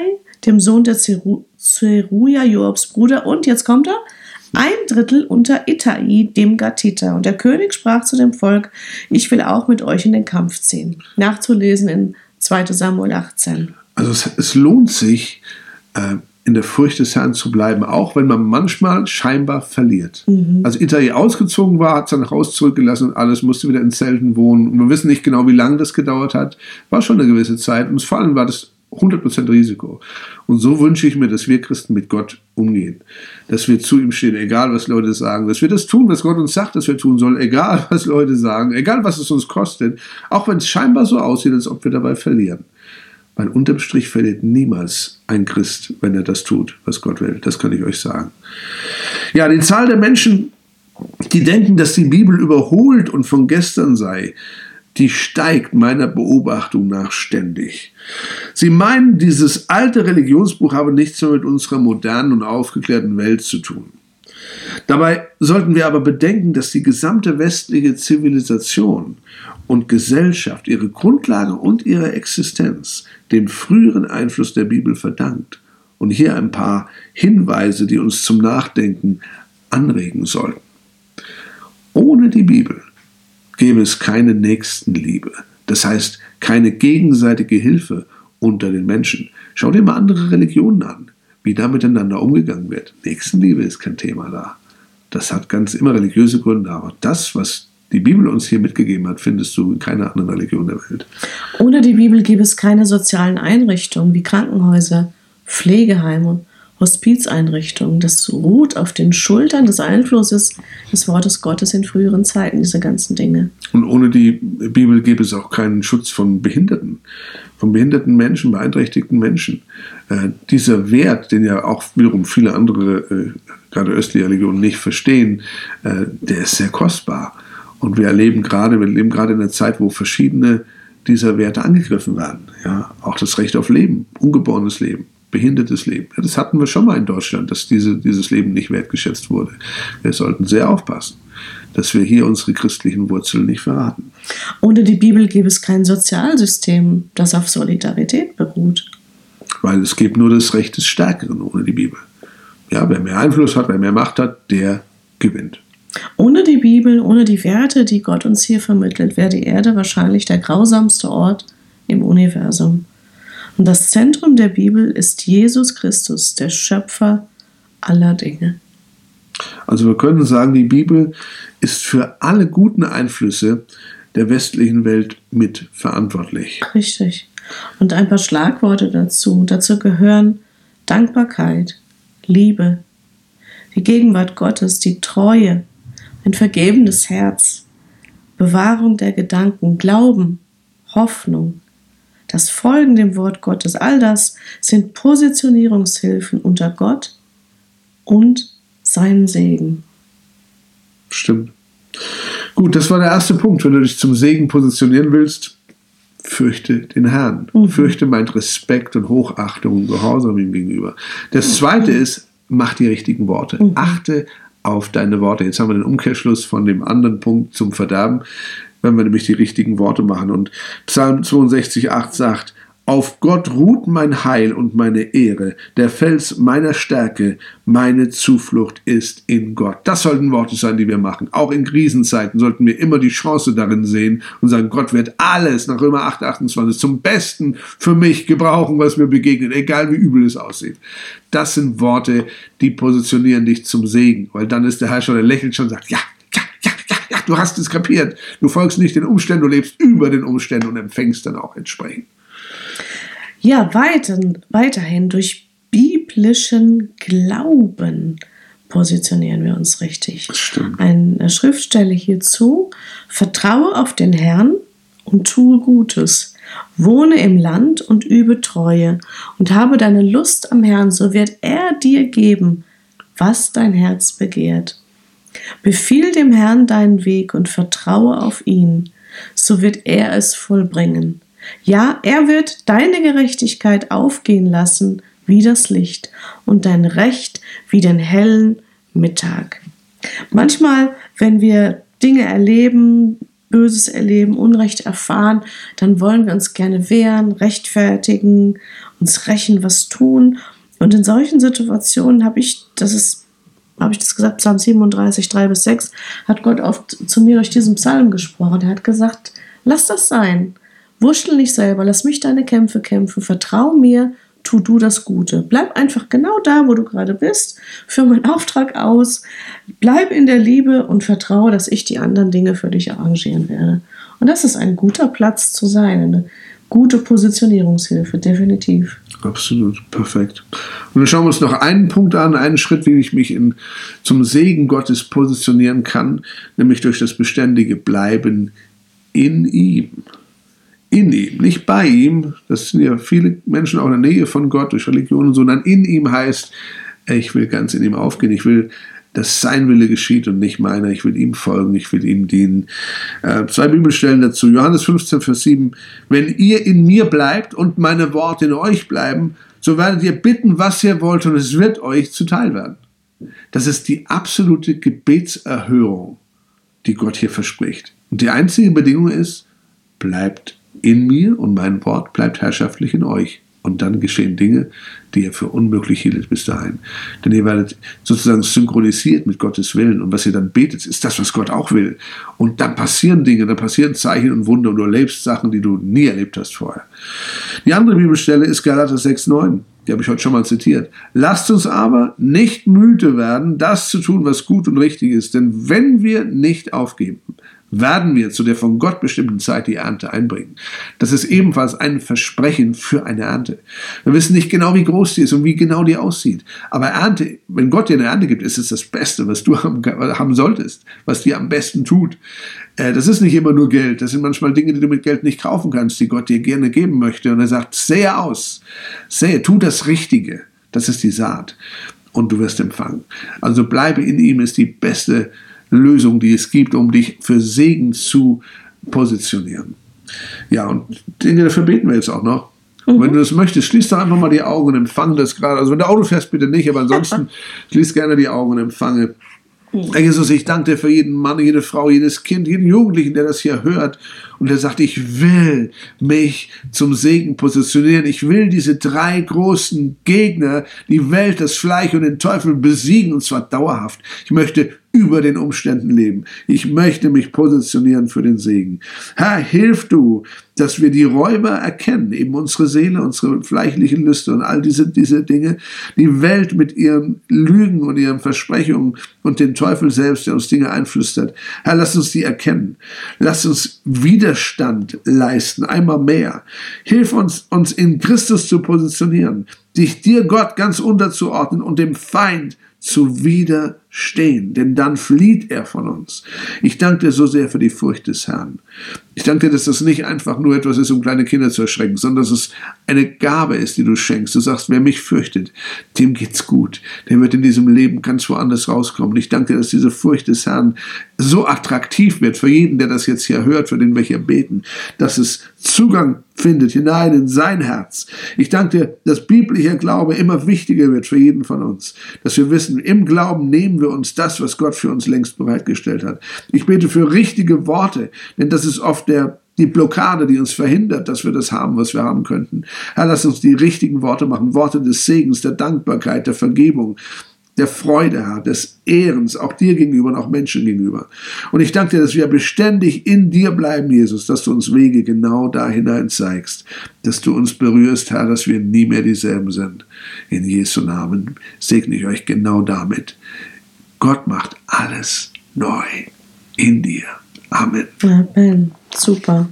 dem Sohn der Zeru- Zeruja, Joabs Bruder, und jetzt kommt er, ein Drittel unter Ittai, dem Gatiter. Und der König sprach zu dem Volk, ich will auch mit euch in den Kampf ziehen. Nachzulesen in zweiter Samuel achtzehn. Also es, es lohnt sich, äh, in der Furcht des Herrn zu bleiben, auch wenn man manchmal scheinbar verliert. Mhm. Als Ittai ausgezogen war, hat sein Haus zurückgelassen und alles, musste wieder in Zelten wohnen. Und wir wissen nicht genau, wie lange das gedauert hat. War schon eine gewisse Zeit. Und vor allem war das hundert Prozent Risiko. Und so wünsche ich mir, dass wir Christen mit Gott umgehen. Dass wir zu ihm stehen, egal was Leute sagen. Dass wir das tun, was Gott uns sagt, dass wir tun sollen, egal was Leute sagen, egal was es uns kostet. Auch wenn es scheinbar so aussieht, als ob wir dabei verlieren. Weil unterm Strich verliert niemals ein Christ, wenn er das tut, was Gott will. Das kann ich euch sagen. Ja, die Zahl der Menschen, die denken, dass die Bibel überholt und von gestern sei, die steigt meiner Beobachtung nach ständig. Sie meinen, dieses alte Religionsbuch habe nichts mehr mit unserer modernen und aufgeklärten Welt zu tun. Dabei sollten wir aber bedenken, dass die gesamte westliche Zivilisation und Gesellschaft ihre Grundlage und ihre Existenz dem früheren Einfluss der Bibel verdankt. Und hier ein paar Hinweise, die uns zum Nachdenken anregen sollten. Ohne die Bibel gäbe es keine Nächstenliebe, das heißt keine gegenseitige Hilfe unter den Menschen. Schau dir mal andere Religionen an, wie da miteinander umgegangen wird. Nächstenliebe ist kein Thema da. Das hat ganz immer religiöse Gründe, aber das, was die Bibel uns hier mitgegeben hat, findest du in keiner anderen Religion der Welt. Ohne die Bibel gäbe es keine sozialen Einrichtungen wie Krankenhäuser, Pflegeheime, Hospizeinrichtungen. Das ruht auf den Schultern des Einflusses des Wortes Gottes in früheren Zeiten, diese ganzen Dinge. Und ohne die Bibel gäbe es auch keinen Schutz von Behinderten, von behinderten Menschen, beeinträchtigten Menschen. Äh, dieser Wert, den ja auch wiederum viele andere, äh, gerade östliche Religionen, nicht verstehen, äh, der ist sehr kostbar. Und wir erleben gerade, wir leben gerade in einer Zeit, wo verschiedene dieser Werte angegriffen werden. Ja, auch das Recht auf Leben, ungeborenes Leben, behindertes Leben. Ja, das hatten wir schon mal in Deutschland, dass diese, dieses Leben nicht wertgeschätzt wurde. Wir sollten sehr aufpassen, dass wir hier unsere christlichen Wurzeln nicht verraten. Ohne die Bibel gäbe es kein Sozialsystem, das auf Solidarität beruht. Weil es gibt nur das Recht des Stärkeren ohne die Bibel. Ja, wer mehr Einfluss hat, wer mehr Macht hat, der gewinnt. Ohne die Bibel, ohne die Werte, die Gott uns hier vermittelt, wäre die Erde wahrscheinlich der grausamste Ort im Universum. Und das Zentrum der Bibel ist Jesus Christus, der Schöpfer aller Dinge. Also wir können sagen, die Bibel ist für alle guten Einflüsse der westlichen Welt mitverantwortlich. Richtig. Und ein paar Schlagworte dazu. Dazu gehören Dankbarkeit, Liebe, die Gegenwart Gottes, die Treue, ein vergebendes Herz, Bewahrung der Gedanken, Glauben, Hoffnung, das Folgen dem Wort Gottes. All das sind Positionierungshilfen unter Gott und seinen Segen. Stimmt. Gut, das war der erste Punkt. Wenn du dich zum Segen positionieren willst, fürchte den Herrn. Mhm. Fürchte meint Respekt und Hochachtung und Gehorsam ihm gegenüber. Das zweite mhm. ist, mach die richtigen Worte. Mhm. Achte auf deine Worte. Jetzt haben wir den Umkehrschluss von dem anderen Punkt zum Verderben, wenn wir nämlich die richtigen Worte machen. Und Psalm zweiundsechzig, acht sagt, auf Gott ruht mein Heil und meine Ehre, der Fels meiner Stärke, meine Zuflucht ist in Gott. Das sollten Worte sein, die wir machen. Auch in Krisenzeiten sollten wir immer die Chance darin sehen und sagen, Gott wird alles nach Römer acht, achtundzwanzig zum Besten für mich gebrauchen, was mir begegnet, egal wie übel es aussieht. Das sind Worte, die positionieren dich zum Segen, weil dann ist der Herr schon, der lächelt schon und sagt, ja, ja, ja, ja, ja, du hast es kapiert. Du folgst nicht den Umständen, du lebst über den Umständen und empfängst dann auch entsprechend. Ja, weiter, weiterhin durch biblischen Glauben positionieren wir uns richtig. Das stimmt. Eine Schriftstelle hierzu: Vertraue auf den Herrn und tue Gutes. Wohne im Land und übe Treue und habe deine Lust am Herrn, so wird er dir geben, was dein Herz begehrt. Befiehl dem Herrn deinen Weg und vertraue auf ihn, so wird er es vollbringen. Ja, er wird deine Gerechtigkeit aufgehen lassen wie das Licht und dein Recht wie den hellen Mittag. Manchmal, wenn wir Dinge erleben, Böses erleben, Unrecht erfahren, dann wollen wir uns gerne wehren, rechtfertigen, uns rächen, was tun. Und in solchen Situationen habe ich, das ist, habe ich das gesagt, Psalm siebenunddreißig, drei bis sechs, hat Gott oft zu mir durch diesen Psalm gesprochen. Er hat gesagt, lass das sein. Wurschtel nicht selber, lass mich deine Kämpfe kämpfen, vertrau mir, tu du das Gute. Bleib einfach genau da, wo du gerade bist, führ meinen Auftrag aus, bleib in der Liebe und vertraue, dass ich die anderen Dinge für dich arrangieren werde. Und das ist ein guter Platz zu sein, eine gute Positionierungshilfe, definitiv. Absolut, perfekt. Und dann schauen wir uns noch einen Punkt an, einen Schritt, wie ich mich in, zum Segen Gottes positionieren kann, nämlich durch das beständige Bleiben in ihm. In ihm, nicht bei ihm. Das sind ja viele Menschen auch in der Nähe von Gott durch Religion, sondern in ihm heißt, ich will ganz in ihm aufgehen. Ich will, dass sein Wille geschieht und nicht meiner. Ich will ihm folgen, ich will ihm dienen. Äh, zwei Bibelstellen dazu. Johannes fünfzehn, Vers sieben. Wenn ihr in mir bleibt und meine Worte in euch bleiben, so werdet ihr bitten, was ihr wollt, und es wird euch zuteil werden. Das ist die absolute Gebetserhörung, die Gott hier verspricht. Und die einzige Bedingung ist, bleibt in mir und mein Wort bleibt herrschaftlich in euch. Und dann geschehen Dinge, die ihr für unmöglich hieltet bis dahin. Denn ihr werdet sozusagen synchronisiert mit Gottes Willen. Und was ihr dann betet, ist das, was Gott auch will. Und dann passieren Dinge, dann passieren Zeichen und Wunder und du erlebst Sachen, die du nie erlebt hast vorher. Die andere Bibelstelle ist Galater sechs, neun. Die habe ich heute schon mal zitiert. Lasst uns aber nicht müde werden, das zu tun, was gut und richtig ist. Denn wenn wir nicht aufgeben, werden wir zu der von Gott bestimmten Zeit die Ernte einbringen. Das ist ebenfalls ein Versprechen für eine Ernte. Wir wissen nicht genau, wie groß die ist und wie genau die aussieht. Aber Ernte, wenn Gott dir eine Ernte gibt, ist es das Beste, was du haben solltest, was dir am besten tut. Das ist nicht immer nur Geld. Das sind manchmal Dinge, die du mit Geld nicht kaufen kannst, die Gott dir gerne geben möchte. Und er sagt, sähe aus, sähe, tu das Richtige. Das ist die Saat. Und du wirst empfangen. Also bleibe in ihm ist die beste Lösung, die es gibt, um dich für Segen zu positionieren. Ja, und Dinge, dafür beten wir jetzt auch noch. Mhm. Wenn du das möchtest, schließ doch einfach mal die Augen und empfange das gerade. Also wenn du Auto fährst, bitte nicht, aber ansonsten schließ gerne die Augen und empfange. Herr Jesus, ich danke dir für jeden Mann, jede Frau, jedes Kind, jeden Jugendlichen, der das hier hört und der sagt, ich will mich zum Segen positionieren. Ich will diese drei großen Gegner, die Welt, das Fleisch und den Teufel besiegen, und zwar dauerhaft. Ich möchte über den Umständen leben. Ich möchte mich positionieren für den Segen. Herr, hilf du, dass wir die Räuber erkennen, eben unsere Seele, unsere fleischlichen Lüste und all diese, diese Dinge, die Welt mit ihren Lügen und ihren Versprechungen und den Teufel selbst, der uns Dinge einflüstert. Herr, lass uns die erkennen. Lass uns Widerstand leisten, einmal mehr. Hilf uns, uns in Christus zu positionieren, dich dir, Gott, ganz unterzuordnen und dem Feind zu widerstehen, denn dann flieht er von uns. Ich danke dir so sehr für die Furcht des Herrn. Ich danke dir, dass das nicht einfach nur etwas ist, um kleine Kinder zu erschrecken, sondern dass es eine Gabe ist, die du schenkst. Du sagst, wer mich fürchtet, dem geht's gut. Der wird in diesem Leben ganz woanders rauskommen. Ich danke dir, dass diese Furcht des Herrn so attraktiv wird für jeden, der das jetzt hier hört, für den wir hier beten, dass es Zugang findet hinein in sein Herz. Ich danke dir, dass biblischer Glaube immer wichtiger wird für jeden von uns. Dass wir wissen, im Glauben nehmen wir uns das, was Gott für uns längst bereitgestellt hat. Ich bete für richtige Worte, denn das ist oft der, die Blockade, die uns verhindert, dass wir das haben, was wir haben könnten. Herr, lass uns die richtigen Worte machen, Worte des Segens, der Dankbarkeit, der Vergebung, der Freude, Herr, des Ehrens, auch dir gegenüber und auch Menschen gegenüber. Und ich danke dir, dass wir beständig in dir bleiben, Jesus, dass du uns Wege genau da hinein zeigst, dass du uns berührst, Herr, dass wir nie mehr dieselben sind. In Jesu Namen segne ich euch genau damit. Gott macht alles neu in dir. Amen. Amen. Super.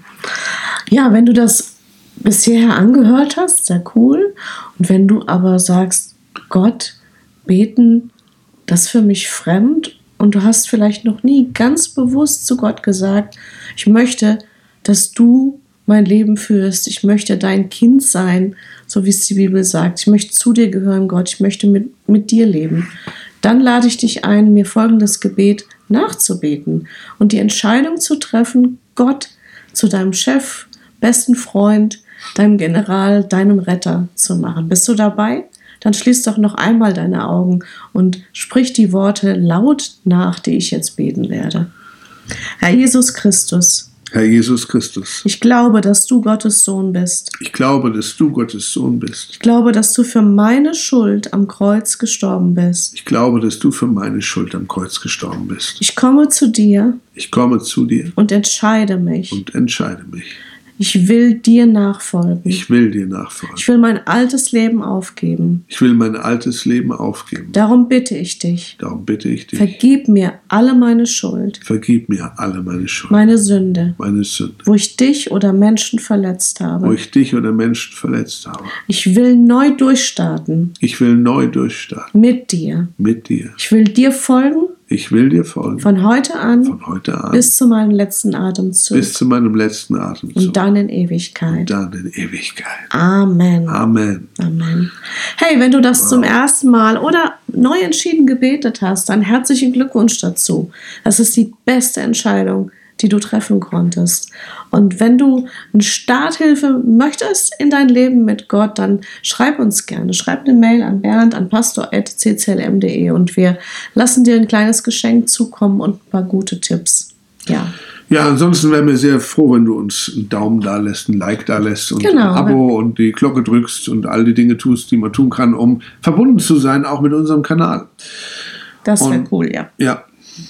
Ja, wenn du das bis hierher angehört hast, sehr cool. Und wenn du aber sagst, Gott, beten, das ist für mich fremd und du hast vielleicht noch nie ganz bewusst zu Gott gesagt, ich möchte, dass du mein Leben führst, ich möchte dein Kind sein, so wie es die Bibel sagt, ich möchte zu dir gehören, Gott, ich möchte mit, mit dir leben, dann lade ich dich ein, mir folgendes Gebet nachzubeten und die Entscheidung zu treffen, Gott zu deinem Chef, besten Freund, deinem General, deinem Retter zu machen. Bist du dabei? Dann schließ doch noch einmal deine Augen und sprich die Worte laut nach, die ich jetzt beten werde. Herr Jesus Christus, Herr Jesus Christus, ich glaube, dass du Gottes Sohn bist. ich glaube, dass du Gottes Sohn bist. Ich glaube, dass du für meine Schuld am Kreuz gestorben bist. Ich glaube, dass du für meine Schuld am Kreuz gestorben bist. Ich komme zu dir Ich komme zu dir und entscheide mich. und entscheide mich. Ich will dir nachfolgen. Ich will dir nachfolgen. Ich will mein altes Leben aufgeben. Ich will mein altes Leben aufgeben. Darum bitte ich dich. Darum bitte ich dich, Vergib mir alle meine Schuld, vergib mir alle meine Schuld, meine Sünde, meine Sünde, wo ich dich oder Menschen verletzt wo habe. ich dich oder Menschen verletzt habe. Ich will neu durchstarten Ich will neu durchstarten mit dir. mit dir. Ich will dir folgen Ich will dir folgen von heute an von heute an bis zu meinem letzten Atemzug bis zu meinem letzten Atemzug. und dann in Ewigkeit. dann in Ewigkeit. Amen. Amen. Amen. Hey, wenn du das zum ersten Mal oder neu entschieden gebetet hast, dann herzlichen Glückwunsch dazu. Das ist die beste Entscheidung, die du treffen konntest. Und wenn du eine Starthilfe möchtest in dein Leben mit Gott, dann schreib uns gerne. Schreib eine Mail an Bernd, an pastor at c c l m punkt d e und wir lassen dir ein kleines Geschenk zukommen und ein paar gute Tipps. Ja. Ja, ansonsten wären wir sehr froh, wenn du uns einen Daumen da lässt, ein Like da lässt und Genau. ein Abo und die Glocke drückst und all die Dinge tust, die man tun kann, um verbunden zu sein, auch mit unserem Kanal. Das wäre Und- cool, ja. Ja,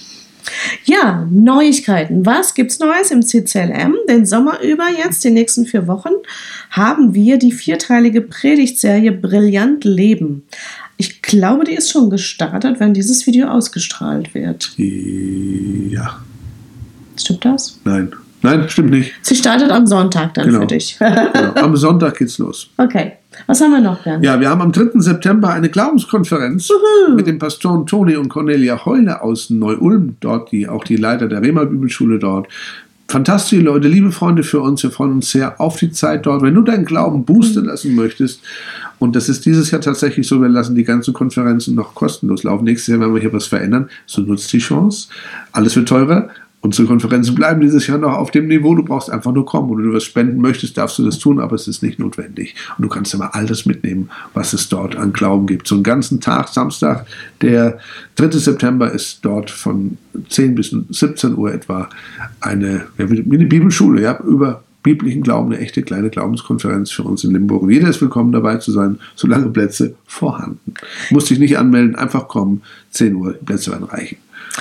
Ja, Neuigkeiten. Was gibt's Neues im C C L M? Den Sommer über jetzt, die nächsten vier Wochen, haben wir die vierteilige Predigtserie Brillant Leben. Ich glaube, die ist schon gestartet, wenn dieses Video ausgestrahlt wird. ja, Stimmt das? nein, nein, stimmt nicht. Sie startet am Sonntag dann Genau. für dich. Genau. Am Sonntag geht's los. Okay, was haben wir noch, Bernd? Ja, wir haben am dritten September eine Glaubenskonferenz mit den Pastoren Toni und Cornelia Heule aus Neu-Ulm, dort die, auch die Leiter der Rema Bibelschule dort. Fantastische Leute, liebe Freunde für uns, wir freuen uns sehr auf die Zeit dort. Wenn du deinen Glauben boosten lassen möchtest, und das ist dieses Jahr tatsächlich so, wir lassen die ganzen Konferenzen noch kostenlos laufen. Nächstes Jahr werden wir hier was verändern, so nutzt die Chance. Alles wird teurer. Unsere Konferenzen bleiben dieses Jahr noch auf dem Niveau. Du brauchst einfach nur kommen. Und wenn du was spenden möchtest, darfst du das tun, aber es ist nicht notwendig. Und du kannst immer alles mitnehmen, was es dort an Glauben gibt. So einen ganzen Tag, Samstag, der dritte September, ist dort von zehn bis siebzehn Uhr etwa eine, ja, wie eine Bibelschule, ja, über biblischen Glauben, eine echte kleine Glaubenskonferenz für uns in Limburg. Und jeder ist willkommen dabei zu sein, solange Plätze vorhanden. Musst dich nicht anmelden, einfach kommen, zehn Uhr, die Plätze werden reichen.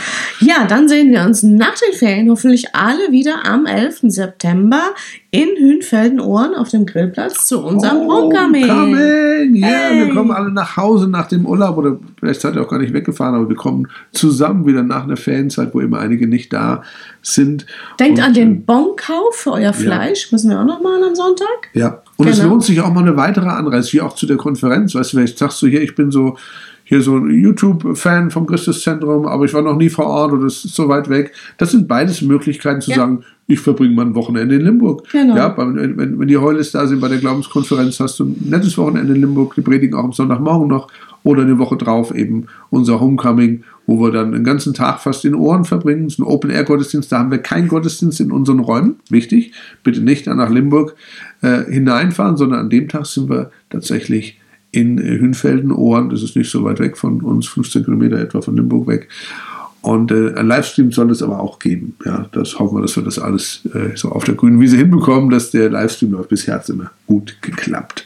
Ja, dann sehen wir uns nach den Ferien hoffentlich alle wieder am elften September in Hünfelden-Ohren auf dem Grillplatz zu unserem Homecoming. Homecoming! Ja, Hey. wir kommen alle nach Hause nach dem Urlaub oder vielleicht seid ihr auch gar nicht weggefahren, aber wir kommen zusammen wieder nach einer Ferienzeit, wo immer einige nicht da sind. Denkt Und, an äh, den Bonkauf für euer Fleisch. Müssen wir auch noch machen am Sonntag? Ja, und es Genau. lohnt sich auch mal eine weitere Anreise, wie auch zu der Konferenz. Weißt du, vielleicht sagst du hier, ich bin so hier so ein YouTube-Fan vom Christuszentrum, aber ich war noch nie vor Ort oder es ist so weit weg. Das sind beides Möglichkeiten zu Ja. sagen, ich verbringe mal ein Wochenende in Limburg. Genau. Ja, wenn, wenn, wenn die Heules da sind bei der Glaubenskonferenz, hast du ein nettes Wochenende in Limburg. Die predigen auch am Sonntagmorgen noch oder eine Woche drauf eben unser Homecoming, wo wir dann den ganzen Tag fast in Ohren verbringen. Es ist ein Open-Air-Gottesdienst, da haben wir keinen Gottesdienst in unseren Räumen. Wichtig, bitte nicht dann nach Limburg äh, hineinfahren, sondern an dem Tag sind wir tatsächlich in äh, Hünfelden-Ohren. Das ist nicht so weit weg von uns, fünfzehn Kilometer etwa von Limburg weg. Und äh, ein Livestream soll es aber auch geben. Ja, das hoffen wir, dass wir das alles äh, so auf der grünen Wiese hinbekommen, dass der Livestream läuft. Bisher hat es immer gut geklappt.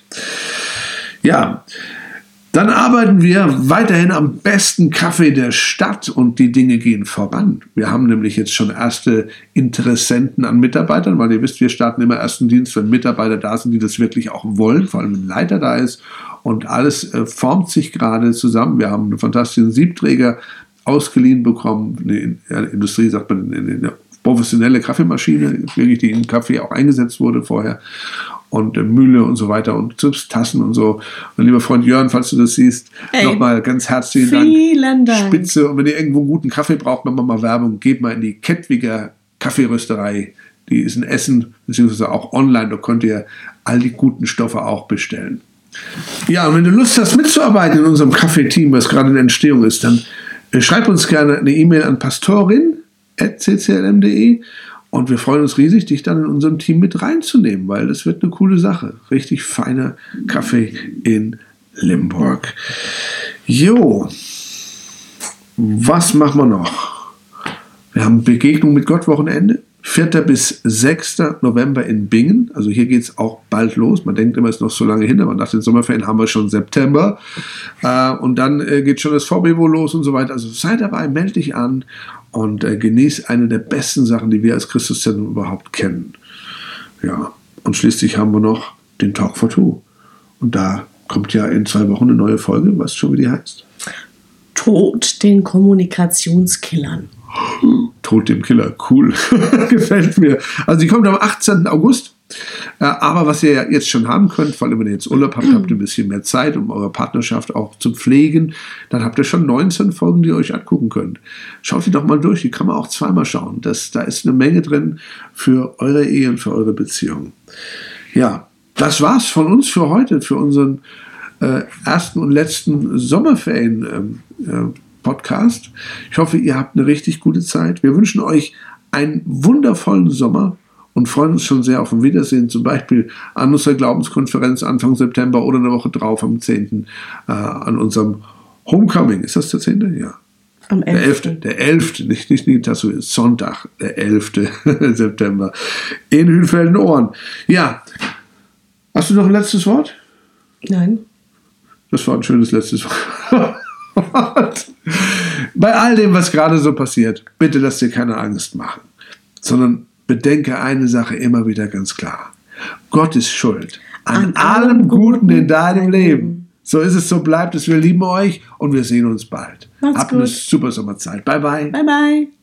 Ja, dann arbeiten wir weiterhin am besten Kaffee der Stadt und die Dinge gehen voran. Wir haben nämlich jetzt schon erste Interessenten an Mitarbeitern, weil ihr wisst, wir starten immer ersten Dienst, wenn Mitarbeiter da sind, die das wirklich auch wollen, vor allem wenn ein Leiter da ist. Und alles äh, formt sich gerade zusammen. Wir haben einen fantastischen Siebträger ausgeliehen bekommen. In der Industrie sagt man, eine professionelle Kaffeemaschine, wirklich die im Kaffee auch eingesetzt wurde vorher. Und äh, Mühle und so weiter und Zips, Tassen und so. Und lieber Freund Jörn, falls du das siehst, Hey, nochmal ganz herzlichen Dank. Vielen Dank. Spitze. Und wenn ihr irgendwo einen guten Kaffee braucht, machen wir mal Werbung, geht mal in die Kettwiger Kaffeerösterei. Die ist in Essen, beziehungsweise auch online. Da könnt ihr all die guten Stoffe auch bestellen. Ja, und wenn du Lust hast, mitzuarbeiten in unserem Kaffeeteam, was gerade in Entstehung ist, dann äh, schreib uns gerne eine E-Mail an pastorin at c c l m punkt d e und wir freuen uns riesig, dich dann in unserem Team mit reinzunehmen, weil das wird eine coole Sache. Richtig feiner Kaffee in Limburg. Jo, was machen wir noch? Wir haben Begegnung mit Gott Wochenende. vierter bis sechster November in Bingen. Also hier geht es auch bald los. Man denkt immer, es ist noch so lange hin, aber nach den Sommerferien haben wir schon September. Äh, und dann äh, geht schon das V B W O los und so weiter. Also sei dabei, melde dich an und äh, genieß eine der besten Sachen, die wir als Christuszentrum überhaupt kennen. Ja, und schließlich haben wir noch den Talk for Two. Und da kommt ja in zwei Wochen eine neue Folge. Weißt du schon, wie die heißt? Tod den Kommunikationskillern. Tod dem Killer, cool. Gefällt mir. Also die kommt am achtzehnten August. Äh, aber was ihr ja jetzt schon haben könnt, vor allem wenn ihr jetzt Urlaub habt, habt ihr ein bisschen mehr Zeit, um eure Partnerschaft auch zu pflegen. Dann habt ihr schon neunzehn Folgen, die ihr euch angucken könnt. Schaut die doch mal durch, die kann man auch zweimal schauen. Das, da ist eine Menge drin für eure Ehe und für eure Beziehung. Ja, das war's von uns für heute, für unseren äh, ersten und letzten Sommerferien äh, äh, Podcast. Ich hoffe, ihr habt eine richtig gute Zeit. Wir wünschen euch einen wundervollen Sommer und freuen uns schon sehr auf ein Wiedersehen, zum Beispiel an unserer Glaubenskonferenz Anfang September oder eine Woche drauf am zehnten Äh, an unserem Homecoming. Ist das der zehnte? Ja. Am Der elfte. Der elfte. Nicht, nicht, nicht das ist Sonntag, der elfte September. In Hünfelden-Ohren. Ja. Hast du noch ein letztes Wort? Nein. Das war ein schönes letztes Wort. Bei all dem, was gerade so passiert, bitte lass dir keine Angst machen, sondern bedenke eine Sache immer wieder ganz klar. Gott ist schuld an, an allem Guten in deinem Leben. So ist es, so bleibt es. Wir lieben euch und wir sehen uns bald. Macht's Habt gut. eine super Sommerzeit. Bye, bye. Bye, bye.